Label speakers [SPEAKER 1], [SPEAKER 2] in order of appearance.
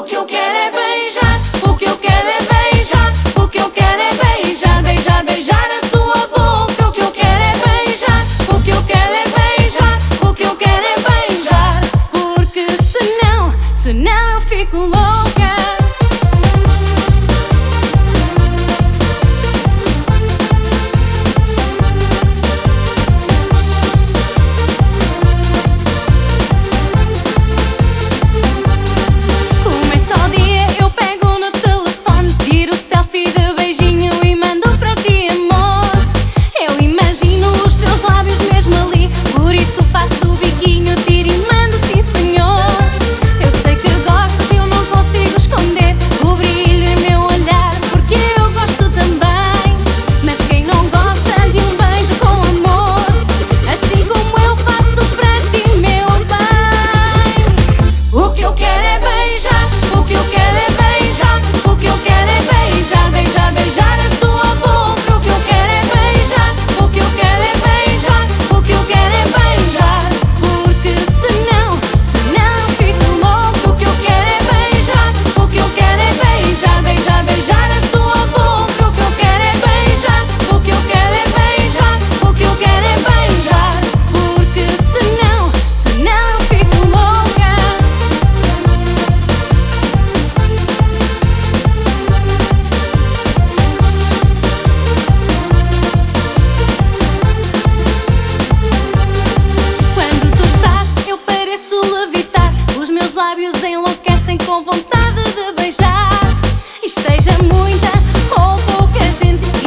[SPEAKER 1] O que eu quero é beijar, o que eu quero é beijar, o que eu quero é beijar, beijar, beijar a tua boca. O que eu quero é beijar, o que eu quero é beijar, o que eu quero é beijar. Porque senão eu fico louca. Lábios enlouquecem com vontade de beijar. Esteja muita ou pouca gente